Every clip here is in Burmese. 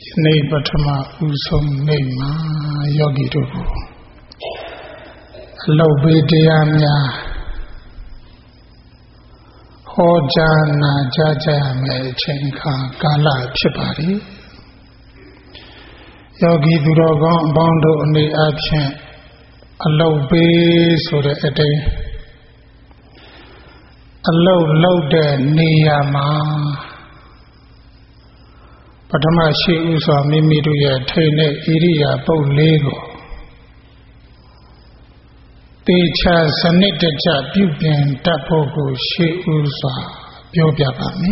Nay Patama Usum Nema Yogi Dubu Lobidiamya Hojana Jajame Chenka Gala Chipari Yogi Durogon Bondo Ni Absent Alobe Sura Ede Alode Niyama Patama Shi Usa Mimiduya Tene Iria Bolego Techa Sanitaja Pupin Tapogo Shi Usa Biobabami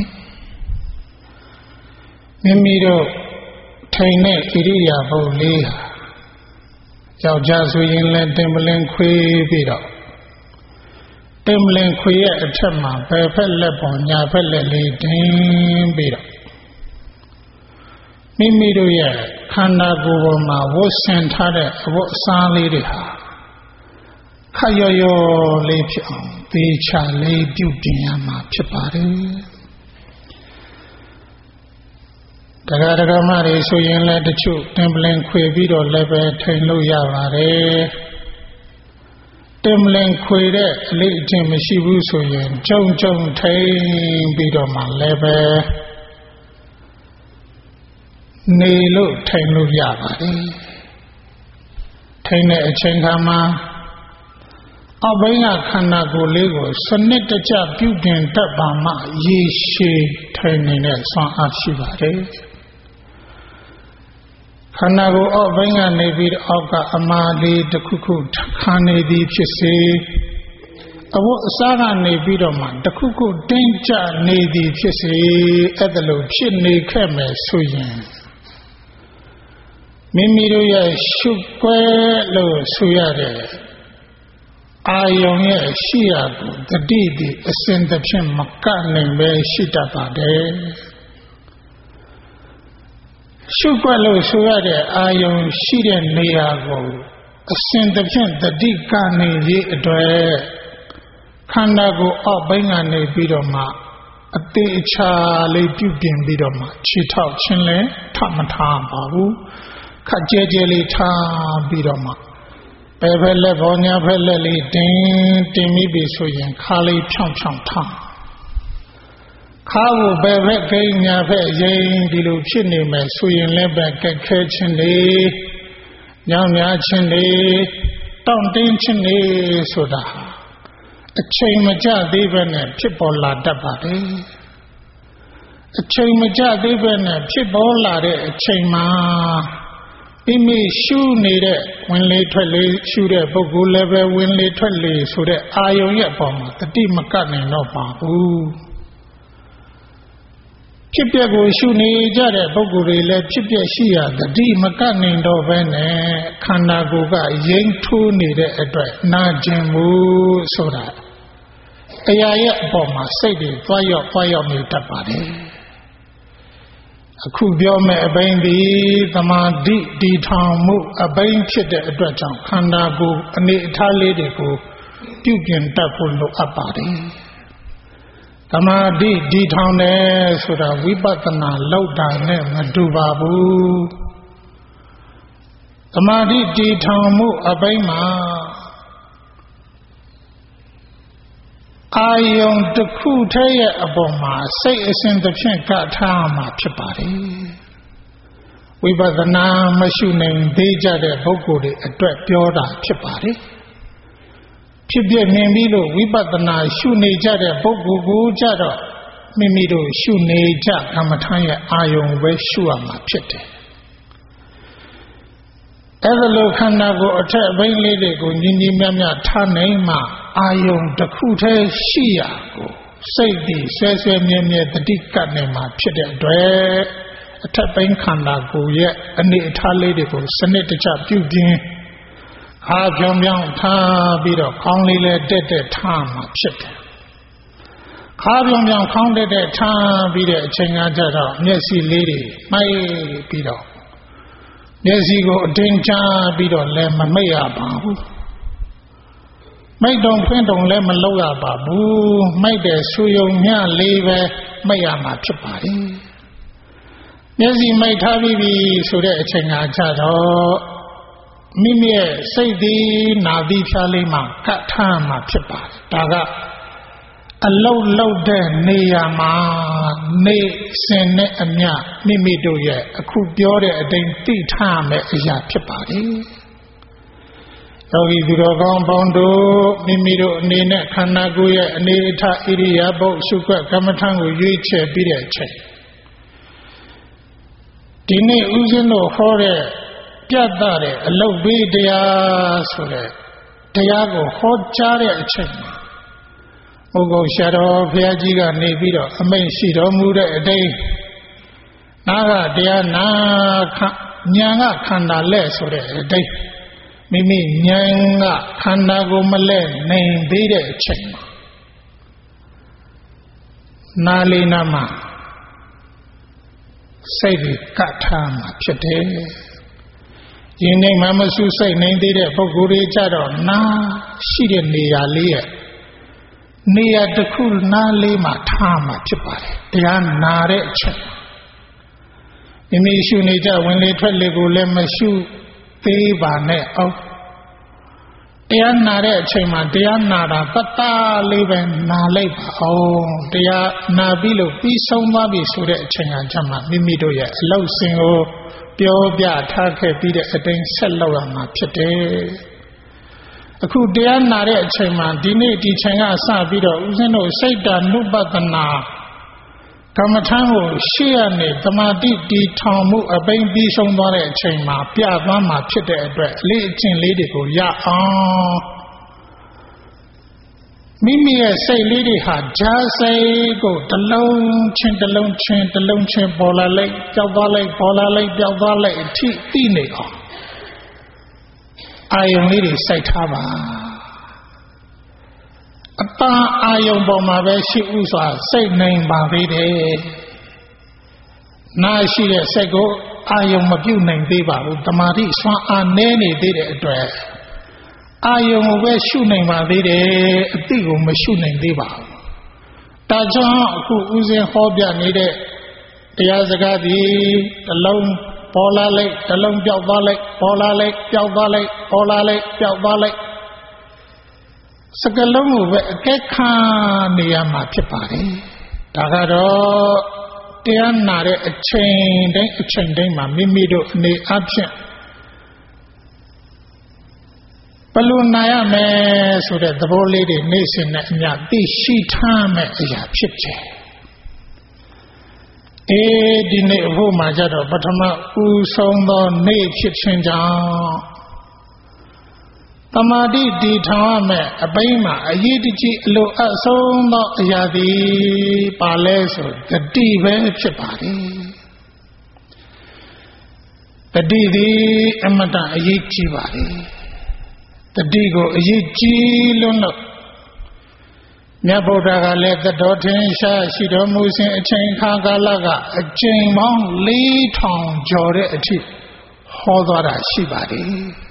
Mimido Tene Iria Bolega Yaujazu Inland Timberland Quibiro Timberland Quia Atama Pepeleponia Pelele Dimbiro Mimiduya Kanda Guboma was sent had a what sali Kayoyo Lepion, Picha lay Budiama Chipari Tagaramari so yen let the chu, Timberland Quibido Lebe Tainu Yavare Timberland Quide, late Jim Shibu so yen, Jong Tain Bidoma Lebe Nelo Tainu Yavare Taine Chenkama Abaya Kana Golego, Sanitaja Bugan Tabama, Ye She Taine Son Ashivare Kanago Abaya Nevid Oga Amali the Cuckoo Kane di Pise Awo Saga Nevidoma, the Cuckoo Danger Nedi Pise Edelo Chitney Keme Suyin Mimiruya Shukwe Lo Suyare Ayonye Shiago, the Didi, ascend the Pim Makane be Shitabade Shukwalo Suyade Ayon Shidan Neago, ascend the Pim, the Dikane Ye Dre Kandago Abangane Bidoma, a Techa Le Pupin Bidoma, Chitao Chinle, Tamata Babu, Kajeli Ta Bidoma. Pevele Vonia Veleli Din Timibi Suyan Kali Chong Chong Tang Kawu Beve Ganya Ve Yin Dilu Chini Me Suyan Lebe Keke Chini Nyamya Chini Tong Din Chini Suda A Chain Maja Divene Pipola Dabade A Chain Maja Divene Pipola De Chain Ma Bimi shoe needed when late shoot a bogu level when late so that Ayon Yapoma, the deep Macani no Babu. Chipiago shoe need a bogu let Chipia Shia, the deep Macani no Vene, Kanagoga, Yang two needed a dress, Najimu soda. Ayaya Boma, say the fire me tapade. Kubiome a baby, the man di tamu, a bain chit at a dredge, Kandago, and the Italiadico, Dugan Tapulo Apari. The man di town there, so that we button a low down name, a dubabu. The man di tamu, a baima. Ayon the Kutaya Aboma, say is in the Chinkatama Chipari. We by the name Machine Deja de Bogudi, a dread Yoda Chipari. Chibia Mimilo, we by the name Shuneja de Bogu Jada, Mimido Shuneja, Kamatanya Ayon Weshuama Chite. Everlo Kanago attack Bain Lady go Nini Mamma Tanema. Ayon the Kute Shiago, say the says near the Dikanema, Chida Dre, a tapping Kandago yet, and the Italiadico, Senator Pugin, have young Ta Bido, only let dead time, Chit. Have young counted at time, Bido, Changajara, Nessie Lady, my Bido. Nessie go Dinja Bido, Lemma Maya Bahu. Mấy đồng phên đồng lên mà lâu à bà bố mấy để suy yêu nha lê về mấy à mà chụp bài မျက်စိမိတ်ထားပြီးပြီဆိုတဲ့အချိန်ကကြတော့မိမိရဲ့စိတ်ဒီနာပြီးဖြားလေးမှာကတ်ထားမှာဖြစ်ပါတယ်ဒါကအလုံးလုံးတဲ့နေရာမှာနေစင်နဲ့အမျှမိမိတို့ရဲ့အခုပြောတဲ့အတိုင်းသိထားမယ်အရာဖြစ်ပါတယ်ယောဂီသူတော်ကောင်းပေါင်းတို့မိမိတို့အနေနဲ့ခန္ဓာကိုယ်ရဲ့အနေအထားဣရိယာပုရှုခွက်ကမ္မထံကိုရွေးချယ်ပြီးတဲ့အချိန်ဒီနေ့ဦးဇင်းတို့ဟောတဲ့ပြတ်တဲ့အလုပ်ဘေးတရားဆိုတဲ့တရားကိုဟောကြားတဲ့အချိန်မှာဘုဂုတ်ရှာတော်ဘုရားကြီးကနေပြီးတော့အမိန့်ရှိတော်မူတဲ့အတိုင်းနာကတရားနာဉာဏ်ကခန္ဓာလက်ဆိုတဲ့အတိုင်းမိမိဉာဏ်ကခန္ဓာကိုမလဲနိုင်သေးတဲ့အချိန်မှာနာလေးနာမှာစိတ်ကိုကတ်ထားမှာဖြစ်တယ်ယင်းနေမှမဆူစိတ်နိုင်သေးတဲ့ပုဂ္ဂိုလ်တွေကြတော့နာရှိတဲ့နေရာလေးရဲ့နေရာတစ်ခုနားလေးမှာထားမှာဖြစ်ပါတယ်တရားနာတဲ့အချက်မိမိရှုနေကြဝင်လေထွက်လေကိုလည်းမရှုသေးပါနဲ့အောင်တရားနာတဲ့အချိန်မှာတရားနာတာပတ္တလေးပဲနာလိုက်ပါအောင်တရားနာပြီးလို့ပြီးဆုံးသွားပြီဆိုတဲ့အချိန်ကချက်မှာမိမိတို့ရဲ့အလောက်စင်ကိုပြောပြထားခဲ့ပြီးတဲ့အတိုင်းဆက်လုပ်ရမှာဖြစ်တယ်အခုတရားနာတဲ့အချိန်မှာဒီနေ့ဒီချိန်ကစပြီးတော့ဦးဇင်းတို့စိတ်တ ानु ပတနာကမ္မထံကိုရှေ့ကနေသမာဓိတည်ထောင်မှုအပိန်ပြီးဆုံးသွားတဲ့အချိန်မှာပြသွားမှာဖြစ်တဲ့အတွက်အလေးအကျင့်လေးတွေကိုရအောင်မိမိရဲ့စိတ်လေးတွေဟာဂျာစိတ်ကိုတစ်လုံးချင်းတစ်လုံးချင်းတစ်လုံးချင်းပေါ်လာလိုက်ကြောက်သွားလိုက်ပေါ်လာလိုက်ကြောက်သွားလိုက်အထိသိနေအောင်အာယုံလေးတွေစိုက်ထားပါအပန်းအာယုံပေါ်မှာပဲရှိဥစွာစိတ်နိုင်ပါသေးတယ်နာရှိတဲ့စိတ်ကိုအာယုံမပြုတ်နိုင်သေးပါဘူးတမာတိစွမ်းအားနည်းနေသေးတဲ့အတွက်အာယုံကိုပဲရှုနိုင်ပါသေးတယ်အတိကိုမရှုနိုင်သေးပါဘူးဒါကြောင့်အခုဦးဇင်းဟောပြနေတဲ့တရားစကားဒီတစ်လုံးပေါ်လာလိုက်တစ်လုံးပြောက်သွားလိုက်ပေါ်လာလိုက်ပြောက်သွားလိုက်ပေါ်လာလိုက်ပြောက်သွားလိုက်စကလုံးကိုပဲအကဲခါနေရမှာဖြစ်ပါတယ်ဒါကတော့တရားနာတဲ့အချိန်တိုင်းမှာမိမိတို့အနေအချင်းဘယ်လိုနာရမယ်ဆိုတဲ့သဘောလေးတွေနေ့စဉ်နဲ့အမျှသိရှိထားမယ်အရာဖြစ်တယ်ဒီနေ့အခုမှကြတော့ပထမဦးဆုံးသောနေ့ဖြစ်ခြင်းကြောင့်တမာတိတည်ထောင်ရမယ်အပိုင်းမှာအရေးတကြီးအလိုအဆုံးသောအရာသည်ပါလဲဆိုတတိပဲဖြစ်ပါတယ်တတိသည်အမတအရေးကြီးပါတယ်တတိကိုအရေးကြီးလွန်းလို့မြတ်ဗုဒ္ဓကလည်းသတ္တောထင်ရှားရှိတော်မူစဉ်အချိန်ခါကာလကအကျဉ်းပေါင်း4000ကျော်တဲ့အထိဟောသွားတာရှိပါတယ်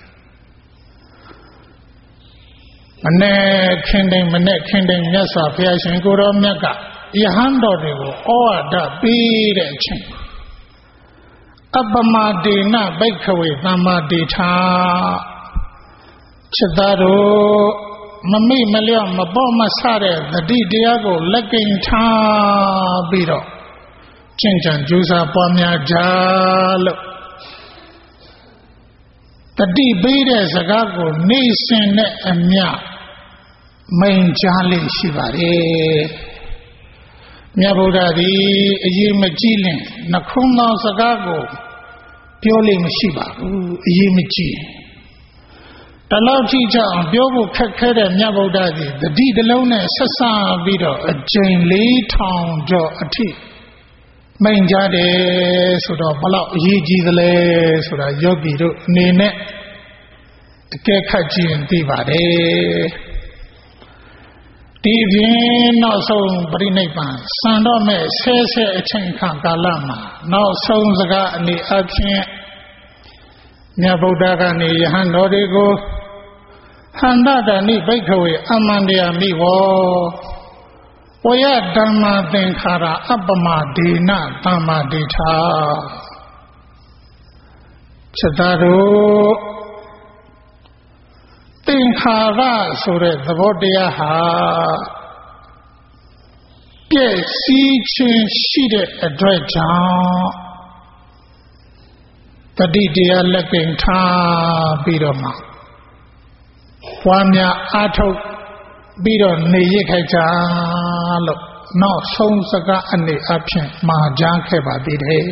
မနဲ့ခင်းတိုင်းမြတ်စွာဘုရားရှင်ကိုရောမြတ်ကယဟန်တော်တွေကိုဩဝါဒပေးတဲ့အချိန်အပမဒေနဘိက္ခဝေသမ္မာဒေထာจิตသားတို့မမိမလျော့မပေါ့မဆတဲ့သတိတရားကိုလက်ကင်ထားပြီးတော့ကျင့်ကြံကြိုးစားပွားများကြလို့တတိပေးတဲ့စကားကိုနေ့စဉ်နဲ့အမျှမိန်ကြားလေးရှိပါတယ်မြတ်ဗုဒ္ဓသည်အရေးမကြီးလင်နှခုံးသောစကားကိုပြောလို့မရှိပါဘူးအရေးမကြီးတလောက်ထိချအောင်ပြောဖို့ခက်ခဲတဲ့မြတ်ဗုဒ္ဓသည်တတိတလုံးနဲ့ဆက်ဆံပြီးတော့အကျဉ်း4000ကျော်အထိမိန်ကြားတယ်ဆိုတော့ဘလောက်အရေးကြီးသလဲဆိုတာယောဂီတို့အနေနဲ့အကဲခတ်ကြည့်ရင်သိပါတယ်ဒီပြင်နောက်ဆုံးပြိဋိဘံစံတော့မဲ့ဆဲအချိန်ခါကာလမှာနောက်ဆုံးစကားအနေအချင်းမြတ်ဗုဒ္ဓကနေယဟန်တော်တွေကိုဟန္တတဏိဘိက္ခဝေအမန္တယာမိဝဝယဓမ္မသင်္ခါရအပ္ပမဒေနသမ္မာဒိဋ္ဌာချက်သားတို့သင်္ခါရဆိုတဲ့သဘောတရားဟာပြည့်စည်ခြင်းရှိတဲ့အတွက်ကြောင့်တတိတရားလက်ကင်ထားပြီးတော့မှပွားများအားထုတ်ပြီးတော့နေရခိုက်ကြလို့နောက်ဆုံးစကားအနေအဖြင့်မှာကြားခဲ့ပါသေးတယ်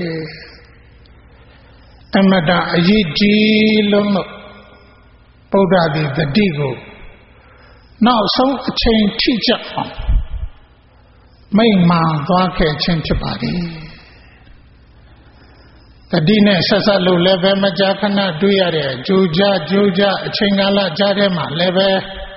အမတအရေးကြီးလုံးလို့ဗုဒ္ဓသည်တတိကိုနောက်ဆုံးအချိန်ထိကြအောင်မိန့်မာသွားခဲ့ခြင်းဖြစ်ပါသည်တတိနဲ့ဆက်ဆက်လို့လည်းပဲမကြာခဏတွေ့ရတဲ့ကြိုကြအချိန်ကာလကြားထဲမှာလည်းပဲ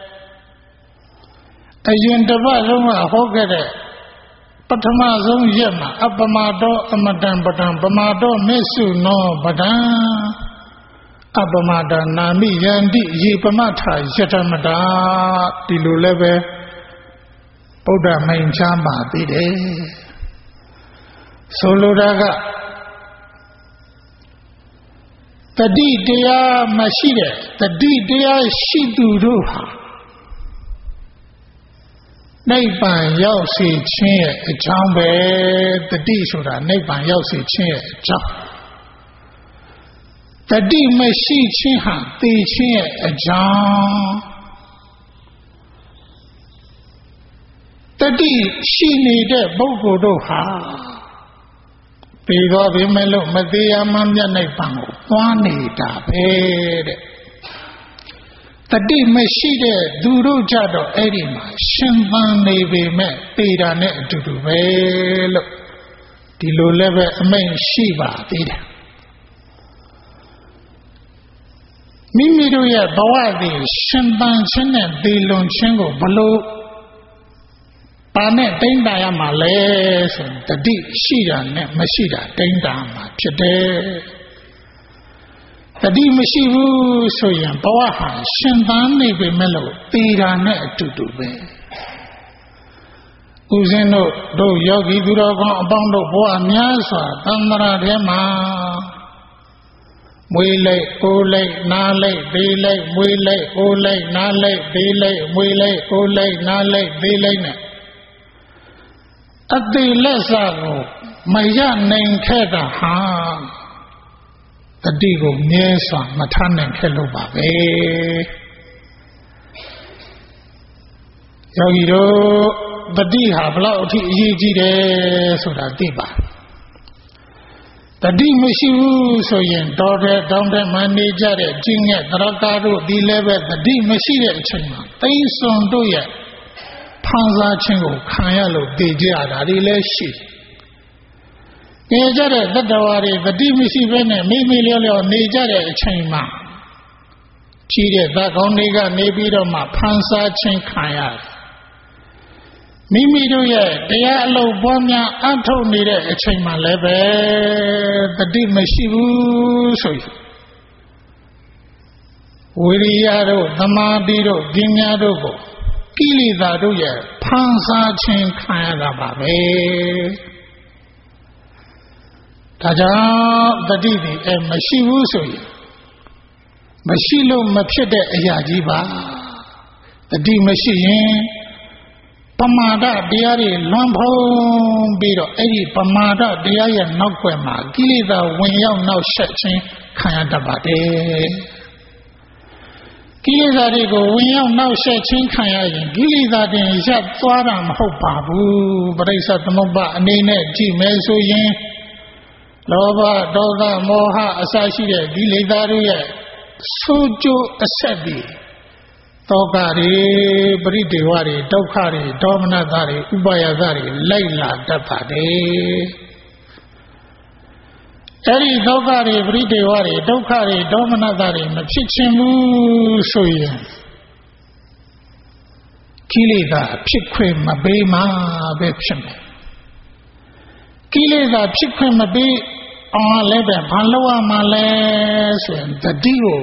အရင်တစ်ပတ်လုံးကဟောခဲ့တဲ့ပထမဆုံးရက်မှာအပမတောအမတံပတံပမာတောမေစုနောပဒံအပမတနာမိယန္တိယေပမထယတမတာဒီလိုလည်းပဲဗုဒ္ဓမိန့်ချမ်းပါသေးတယ်ဆိုလိုတာကတတိတရားမရှိတဲ့တတိတရားရှိသူတို့ဟာနိဗ္ဗာန်ရောက်စေခြင်းရဲ့အကြောင်းပဲတတိဆိုတာနိဗ္ဗာန်ရောက်စေခြင်းရဲ့အကြောင်းတတိမရှိခြင်းဟာသိခြင်းရဲ့အကြောင်းတတိရှိနေတဲ့ပုဂ္ဂိုလ်တို့ဟာပြီးတော့ဘယ်မဲ့လို့မသေးရမှမြတ်နိဗ္ဗာန်ကိုသွားနေတာပဲတဲ့တတိမရှိတဲ့သူတို့ကြတော့အဲ့ဒီမှာရှင်သန်နေပေမဲ့သေတာနဲ့အတူတူပဲလို့ဒီလိုလည်းပဲအမိန့်ရှိပါသေးတယ်မိမိတို့ရဲ့ဘဝသည်ရှင်သန်ခြင်းနဲ့သေလွန်ခြင်းကိုဘလို့ဘာနဲ့တိမ့်တာရမှာလဲဆိုတတိရှိတာနဲ့မရှိတာတိမ့်တာမှာဖြစ်တယ်တတိမရှိဘူးဆိုရင်ဘဝဟာရှင်သန်နေပေမဲ့လို့သေတာနဲ့အတူတူပဲဦးဇင်းတို့ယောဂီသူတော်ကောင်းအပေါင်းတို့ဘဝများစွာသံဃာထဲမှာမွေးလိုက်အိုးလိုက်နားလိုက်သေးလိုက်မွေးလိုက်အိုးလိုက်နားလိုက်သေးလိုက်မွေးလိုက်အိုးလိုက်နားလိုက်သေးလိုက်နဲ့အသေးလက်စားကိုမရနိုင်ခဲ့တာဟာတတိကိုမြဲစွာမထားနိုင်ခဲ့လို့ပါပဲယောဂီတို့တတိဟာဘလောက်အထိအရေးကြီးတယ်ဆိုတာသိပါတတိမရှိဘူးဆိုရင်တောတဲ့တောင်းတဲ့မှနေကြတဲ့ကျင့်ရဲ့တရကာတို့ဒီလည်းပဲတတိမရှိတဲ့အချိန်မှာသိမ့်စွန်တို့ရဲ့ဖန်ဆာခြင်းကိုခံရလို့သိကြရတာဒီလည်းရှိနေကြတဲ့တတ္တဝါတွေတတိမရှိဘဲနဲ့မိမိလျော့လျော့နေကြတဲ့အချိန်မှာကြီးတဲ့သတ်ကောင်းတွေကနေပြီးတော့မှဖန်ဆာခြင်းခံရတယ်မိမိတို့ရဲ့တရားအလုပ်ပွားများအထောက်နေတဲ့အချိန်မှာလည်းပဲတတိမရှိဘူးဆိုရင်ဝိရိယတို့သမာဓိတို့ပညာတို့ကိုကိလေသာတို့ရဲ့ဖန်ဆာခြင်းခံရတာပါပဲဒါကြောင့်တတိဒီမရှိဘူးဆိုရင်မရှိလို့မဖြစ်တဲ့အရာကြီးပါတတိမရှိရင်ပမာဒတရားတွေလွန်ဖုံးပြီးတော့အဲ့ဒီပမာဒတရားရဲ့နောက်ွယ်မှာကိလေသာဝင်ရောက်နောက်ဆက်ခြင်းခံရတတ်ပါတယ်ကိလေသာတွေကိုဝင်ရောက်နောက်ဆက်ခြင်းခံရရင်ကိလေသာတွေရပ်သွားတာမဟုတ်ပါဘူးပရိစ္ဆေသမုပ္ပါအနေနဲ့ကြည့်မယ်ဆိုရင်လောဘဒေါသမောဟအစရှိတဲ့ကိလေသာတွေရဲ့ဆိုးကျိုးအဆက်တွေတောကတွေပရိဒေဝတွေဒုက္ခတွေဒေါမနတာတွေဥပါယတာတွေလိုက်လာတတ်ပါတယ်အဲဒီဒုက္ခတွေပရိဒေဝတွေဒုက္ခတွေဒေါမနတာတွေမဖြစ်ချင်ဘူးဆိုရင်ကိလေသာဖြစ်ခွင့်မပေးမှပဲဖြစ်မယ်ကိလေသာဖြစ်ခွင့်မပေးအောင်လည်းပဲဘာလို့ရမှာလဲဆိုရင်တတိကို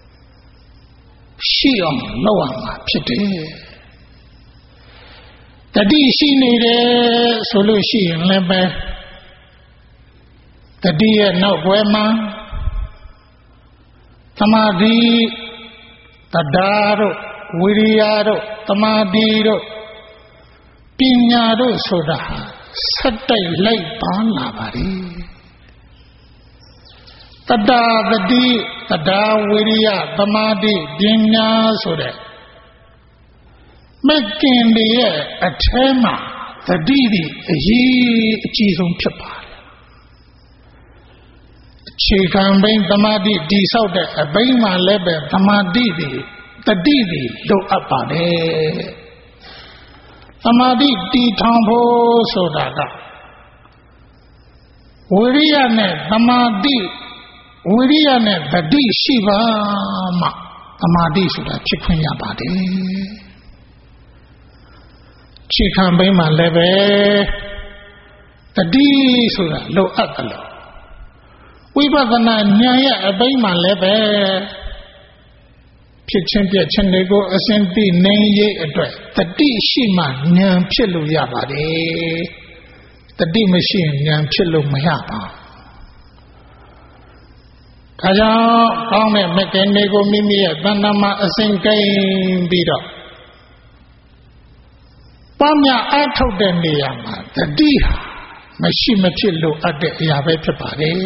ရှိအောင်လုပ်ရမှာဖြစ်တယ်တတိရှိနေတယ်ဆိုလို့ရှိရင်လည်းပဲတတိရဲ့နောက်ွယ်မှာသမာဓိတရားတို့ဝိရိယတို့သမာဓိတို့ပညာတို့ဆိုတာဆက်တိုက်လိုက်ပါလာပါလေတရားတတိတရားဝိရိယသမာဓိပညာဆိုတဲ့မက္ကင်တွေရဲ့အထဲမှာတတိတွေအရေးအကြီးဆုံးဖြစ်ပါတယ်အခြေခံဘိန်းသမာဓိတည်ဆောက်တဲ့အဘိန်းမှာလည်းပဲသမာဓိတွေတတိတွေလိုအပ်ပါတယ်သမာဓိတည်ထောင်ဖို့ဆိုတာကဝိရိယနဲ့သမာဓိဝိရိယနဲ့တတိရှိပါမှသမာဓိဆိုတာဖြစ်ခွင့်ရပါတယ်ခြေခံဘိန်းမှာလည်းပဲတတိဆိုတာလိုအပ်တယ်လို့ဝိပဿနာဉာဏ်ရဲ့အဘိန်းမှာလည်းပဲဖြစ်ချင်းပြက်ချင်းတွေကိုအစဉ်သိနေရေးအတွက်တတိရှိမှဉာဏ်ဖြစ်လို့ရပါတယ်တတိမရှိရင်ဉာဏ်ဖြစ်လို့မရပါဘူးဒါကြောင့်ကောင်းတဲ့မက္ကင်တွေကိုမိမိရဲ့တဏ္ဍာမှာအစဉ်ကိန်းပြီးတော့ပညာအားထုတ်တဲ့နေရာမှာတတိဟာမရှိမဖြစ်လို့အပ်တဲ့အရာပဲဖြစ်ပါတယ်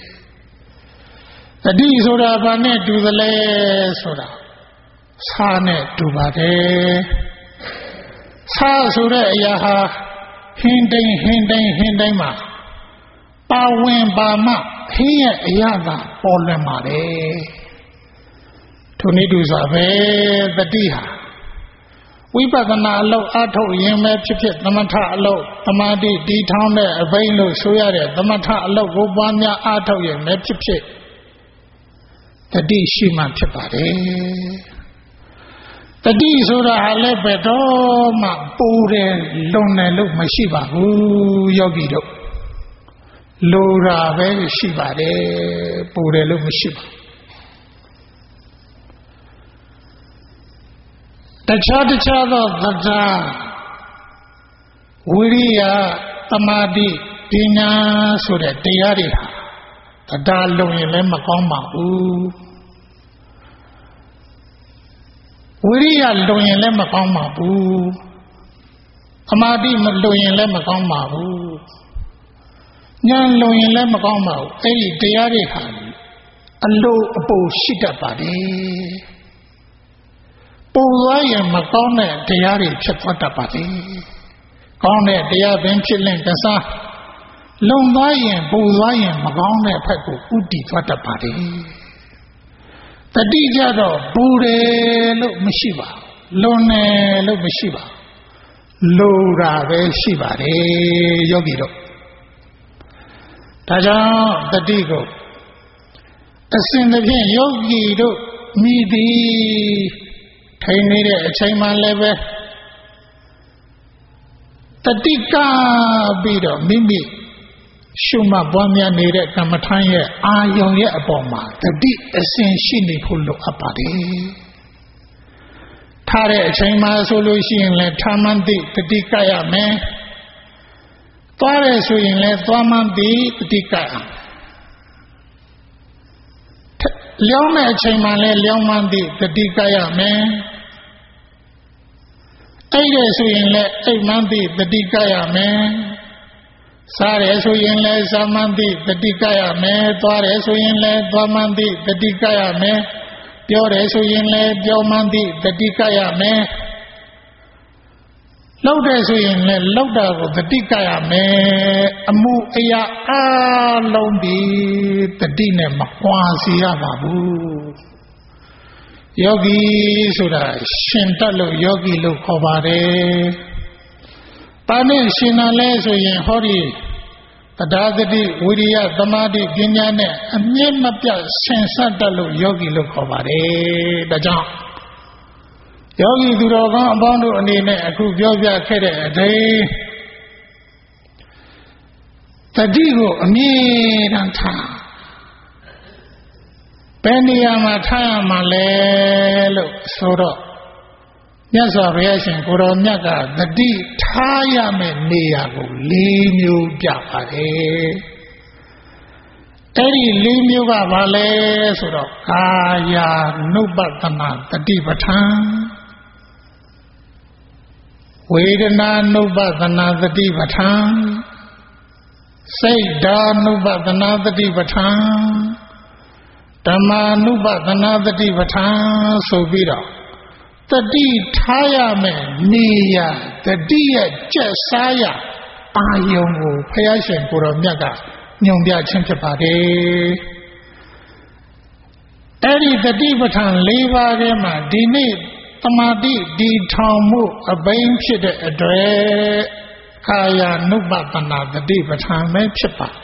တတိဆိုတာဘာနဲ့တူသလဲဆိုတာစာနဲ့တူပါတယ်စာဆိုတဲ့အရာဟာဟင်းတိုင်းမှာပါဝင်ပါမှဟင်းရဲ့အရာကပေါ်လွင်ပါတယ်ထိုနည်းတူစွာပဲတတိဟာဝိပဿနာအလုပ်အားထုတ်ရင်ပဲဖြစ်ဖြစ်သမထအလုပ်သမာဓိတည်ထောင်တဲ့အဘိန်းလို့ဆိုရတဲ့သမထအလုပ်ကိုပွားများအားထုတ်ရင်ပဲဖြစ်ဖြစ်တတိရှိမှဖြစ်ပါတယ်တတိဆိုတာဟာလည်းဘယ်တော့မှပူတယ်လွန်တယ်လို့မရှိပါဘူးယောဂီတို့လိုတာပဲရှိပါတယ်ပူတယ်လို့မရှိပါတခြားသောတရားဝိရိယသမာဓိပညာဆိုတဲ့တရားတွေဟာတရားလုံးရင်လည်းမကောင်းပါဘူးဝိရိယလုံးရင်လည်းမကောင်းပါဘူးသမာဓိမလုံးရင်လည်းမကောင်းပါဘူးဉာဏ်လုံးရင်လည်းမကောင်းပါဘူးအဲ့ဒီတရားတွေဟာအလိုအပိုရှိတတ်ပါတယ်ပူသွားရင်မကောင်းတဲ့တရားတွေဖြစ်သွားတတ်ပါတယ်ကောင်းတဲ့တရားပင်ဖြစ်လင့်တစားလုံသွားရင်ပူသွားရင်မကောင်းတဲ့ဘက်ကိုဥတည်သွားတတ်ပါတယ်တတိကြတော့ပူတယ်လို့မရှိပါလွန်တယ်လို့မရှိပါလိုတာပဲရှိပါတယ်ယောဂီတို့ဒါကြောင့်တတိကိုအစဉ်သဖြင့်ယောဂီတို့မိသည်ထိုင်နေတဲ့အချိန်မှလည်းပဲတတိကပြီးတော့မိမိရှုမှတ်ပွားများနေတဲ့ကမ္မထာရဲ့အာယုံရဲ့အပေါ်မှာတတိအစဉ်ရှိနေဖို့လိုအပ်ပါတယ်ထားတဲ့အချိန်မှဆိုလို့ရှိရင်လည်းထာမန်တိတတိကရမယ်သွားတယ်ဆိုရင်လည်းသွားမှန်တိတတိကရလျောင်းတဲ့အချိန်မှလည်းလျောင်းမှန်တိတတိကရမယ်အိပ်တယ်ဆိုရင်လည်းအိပ်မှန်တိတတိကရမယ်စားတယ်ဆိုရင်လည်းစားမှန်တိတတိကရမယ်သွားတယ်ဆိုရင်လည်းသွားမှန်တိတတိကရမယ်ပြောတယ်ဆိုရင်လည်းပြောမှန်တိတတိကရမယ်လှုပ်တယ်ဆိုရင်လည်းလှုပ်တာကိုတတိကရမယ်အမှုအရာအလုံးဒီတတိနဲ့မကွာစီရပါဘူးယောဂီဆိုတာရှင်တတ်လို့ယောဂီလို့ခေါ်ပါတယ်။ဘာနဲ့ရှင်တာလဲဆိုရင်ဟောဒီတရားသတိဝိရိယသမာဓိပညာနဲ့အမြင့်မပြတ်ဆင်ဆက်တတ်လို့ယောဂီလို့ခေါ်ပါတယ်။ဒါကြောင့်ယောဂီသူတော်ကောင်းအပေါင်းတို့အနေနဲ့အခုပြောပြခဲ့တဲ့အတိုင်းတတိကိုအမြဲတမ်းထားဘယ်နေရာမှာထားရမှာလဲလို့ဆိုတော့မြတ်စွာဘုရားရှင်ကိုတော်မြတ်ကတတိထားရမယ့်နေရာကို၄မျိုးပြပါတယ်အဲ့ဒီ၄မျိုးကဘာလဲဆိုတော့ကာယ ानु ပတနာတတိပဋ္ဌာန်ဝေဒနာ ानु ပတနာတတိပဋ္ဌာန်စိတ်ဓာ ानु ပတနာတတိပဋ္ဌာန်ဓမ္မာ ानु ပတနာတတိပဋ္ဌာန်ဆိုပြီးတော့တတိထားရမယ်နေရတတိရဲ့ကျက်စားရအာယုံကိုဘုရားရှင်ကိုတော်မြတ်ကညွှန်ပြခြင်းဖြစ်ပါတယ်အဲ့ဒီတတိပဋ္ဌာန်၄ပါးထဲမှာဒီနေ့သမာဓိဒီထောင်မှုအဘိဓဖြစ်တဲ့အတွက်ကာယ ानु ပတနာတတိပဋ္ဌာန်ပဲဖြစ်ပါတယ်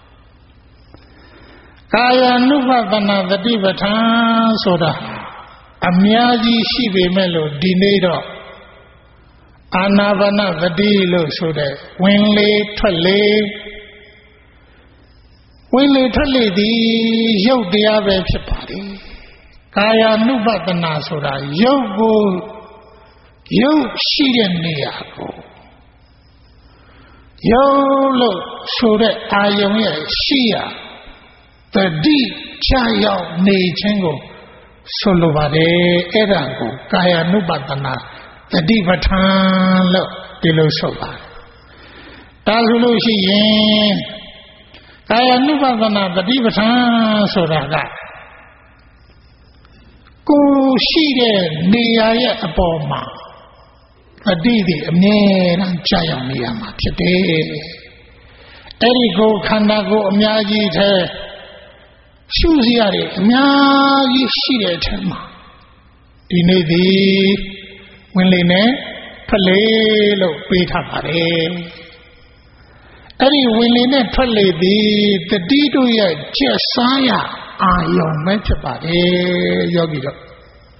ကာယ ानु ပတနာတတိပဋ္ဌာန်ဆိုတာအများကြီးရှိပေမဲ့လို့ဒီနေ့တော့အာနာပါနသတိလို့ဆိုတဲ့ဝင်လေထွက်လေဝင်လေထွက်လေဒီရုပ်တရားပဲဖြစ်ပါတယ်ကာယ ानु ပတနာဆိုတာရုပ်ကိုရုပ်ရှိတဲ့နေရာကိုရုပ်လို့ဆိုတဲ့အာယုံရဲ့ရှိရာတတိချရောက်နေခြင်းကိုဆိုလိုပါတယ်အဲ့ဒါကိုကာယ ानु ပတနာတတိပဋ္ဌာန်လို့ဒီလိုဆိုပါတယ်ဒါဆိုလို့ရှိရင်ကာယ ानु ပတနာတတိပဋ္ဌာန်ဆိုတာကကိုရှိတဲ့နေရာရဲ့အပေါ်မှာတတိတွေအမြဲတမ်းကြာရောက်နေရမှာဖြစ်တယ်အဲ့ဒီကိုခန္ဓာကိုယ်အများကြီးထဲရှုစရာတွေအများကြီးရှိတဲ့အထက်မှာဒီနေ့ဒီဝင်လေနဲ့ထွက်လေလို့ပေးထားပါတယ်အဲ့ဒီဝင်လေနဲ့ထွက်လေသည်တတိတို့ရဲ့ကျက်စားရအာယုံပဲဖြစ်ပါတယ်ယောဂီတို့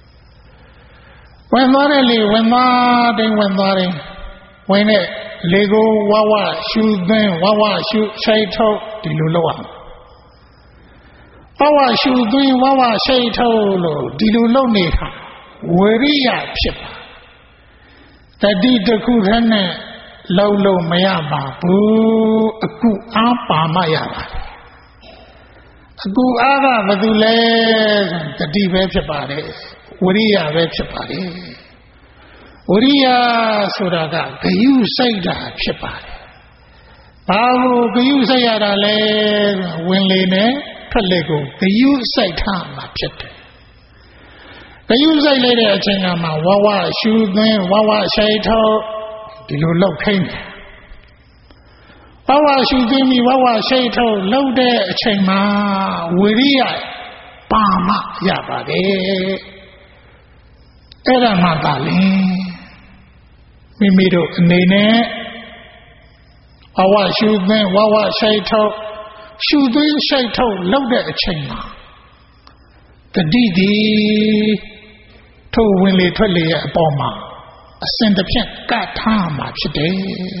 ဝင်သွားတဲ့လေဝင်သွားတဲ့ဝင်တဲ့လေကိုဝဝရှုသွင်းဝဝရှုရှိတ်ထုတ်ဒီလိုလုပ်အောင်ဝဝရှုသွင်းဝဝရှိတ်ထုတ်လို့ဒီလိုလုပ်နေတာဝိရိယဖြစ်ပါတတိတစ်ခုတည်းနဲ့လုံးလုံးမရပါဘူးအကုအားပါမှရပါတယ်အကုအားကဘာလို့လဲတတိပဲဖြစ်ပါတယ်ဝိရိယပဲဖြစ်ပါတယ်ဝိရိယဆိုတာကဂယုစိုက်တာဖြစ်ပါတယ်ဘာလို့ဂယုစိုက်ရတာလဲဝင်လေနဲ့ထွက်လေကိုဂယုစိုက်ထားမှာဖြစ်တယ်ဂယုစိုက်လိုက်တဲ့အချိန်ကမှဝဝရှုသွင်းဝဝရှိတ်ထုတ်ဒီလိုလောက်ခိုင်းတယ်ဝဝရှုသွင်းပြီးဝဝရှိတ်ထုတ်လောက်တဲ့အချိန်မှာဝိရိယပါမှရပါတယ်အဲ့ဒါမှသာလေမိမိတို့အနေနဲ့ဝဝရှုသွင်းဝဝရှိတ်ထုတ်ရှုသွင်းရှိတ်ထုတ်လောက်တဲ့အချိန်မှာတတိဒီထိုဝင်လေထွက်လေရဲ့အပေါ်မှာအစဉ်တစ်ဖြတ်ကတ်ထားမှာဖြစ်တယ်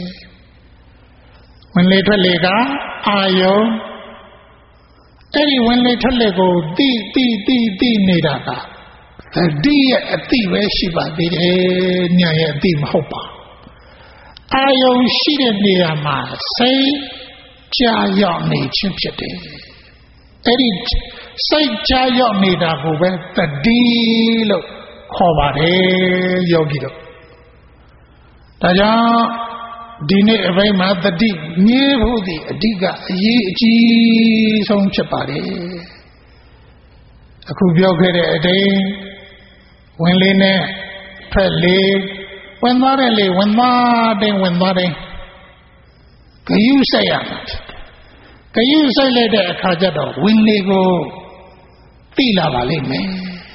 ဝင်လေထွက်လေကအာယုံအဲ့ဒီဝင်လေထွက်လေကိုတိနေတာကတတိရဲ့အတိပဲရှိပါသေးတယ်ဉာဏ်ရဲ့အတိမဟုတ်ပါအာယုံရှိတဲ့နေရာမှာစိတ်ကြာရောက်နေခြင်းဖြစ်တယ်အဲ့ဒီစိတ်ကြာရောက်နေတာကိုပဲတတိလို့ခေါ်ပါတယ်ယောဂီတို့ဒါကြောင့်ဒီနေ့အပိုင်းမှာတတိမြဲဖို့ဒီအဓိကအရေးအကြီးဆုံးဖြစ်ပါတယ်အခုပြောခဲ့တဲ့အတိုင်းဝင်လေနဲ့ထွက်လေဝင်သွားတဲ့လေဝင်သွားတဲ့ဂယုစိုက်ရမှာဂယုစိုက်လိုက်တဲ့အခါကျတော့ဝင်လေကိုသိလာပါလိမ့်မယ်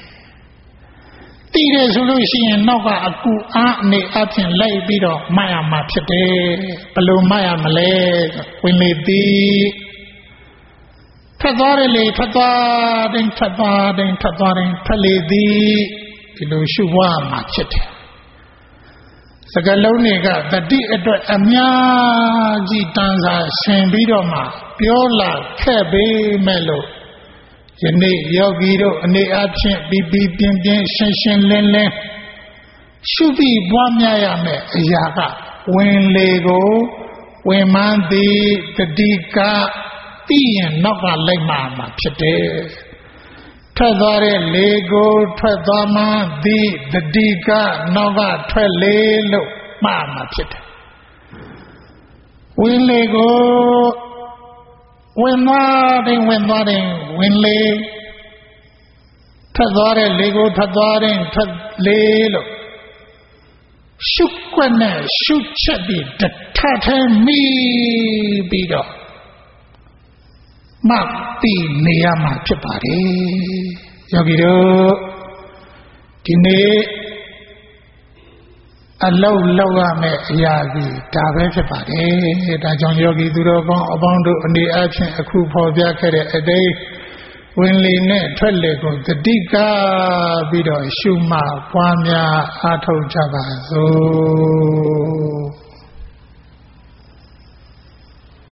သိတယ်ဆိုလို့ရှိရင်နောက်ကအကူအားအနေအချင်းလိုက်ပြီးတော့မှတ်ရမှာဖြစ်တယ်ဘယ်လိုမှတ်ရမလဲဝင်လေသည်ထွက်သွားတယ်လေထွက်သွားတယ်ထွက်လေသည်ဒီလိုရှုပွားမှာဖြစ်တယ်စကလုံးတွေကတတိအတွက်အများကြီးတန်းစားရှင်ပြီးတော့မှပြောလာခဲ့ပေမဲ့လို့ယနေ့ယောဂီတို့အနေအချင်းပြင်းရှင်းလင်းရှုတိပွားများရမယ်အရာကဝင်လေကိုဝင်မှန်းသည်တတိကသိရင်နောက်ကလိုက်မှာဖြစ်တယ်ထွက်သွားတဲ့လေကိုထွက်သွားမှသည်တတိကနောက်ကထွက်လေလို့မှားမှာဖြစ်တယ်ဝင်လေကိုဝင်သွားတယ်ဝင်လေထွက်သွားတဲ့လေကိုထွက်သွားတယ်ထွက်လေလို့ရှုခွက်နဲ့ရှုချက်ပြီးတထထဲမိပြီးတော့မှတ်သိနေရမှာဖြစ်ပါတယ်ယောဂီတို့ဒီနေ့အလောက်လောက်ရမယ့်အရာကြီးဒါပဲဖြစ်ပါတယ်ဒါကြောင့်ယောဂီသူတော်ကောင်းအပေါင်းတို့အနေအချင်းအခုဖော်ပြခဲ့တဲ့အတိတ်ဝင်လေနဲ့ထွက်လေကိုတတိကပြီးတော့ရှုမှပွားများအားထုတ်ကြပါစို့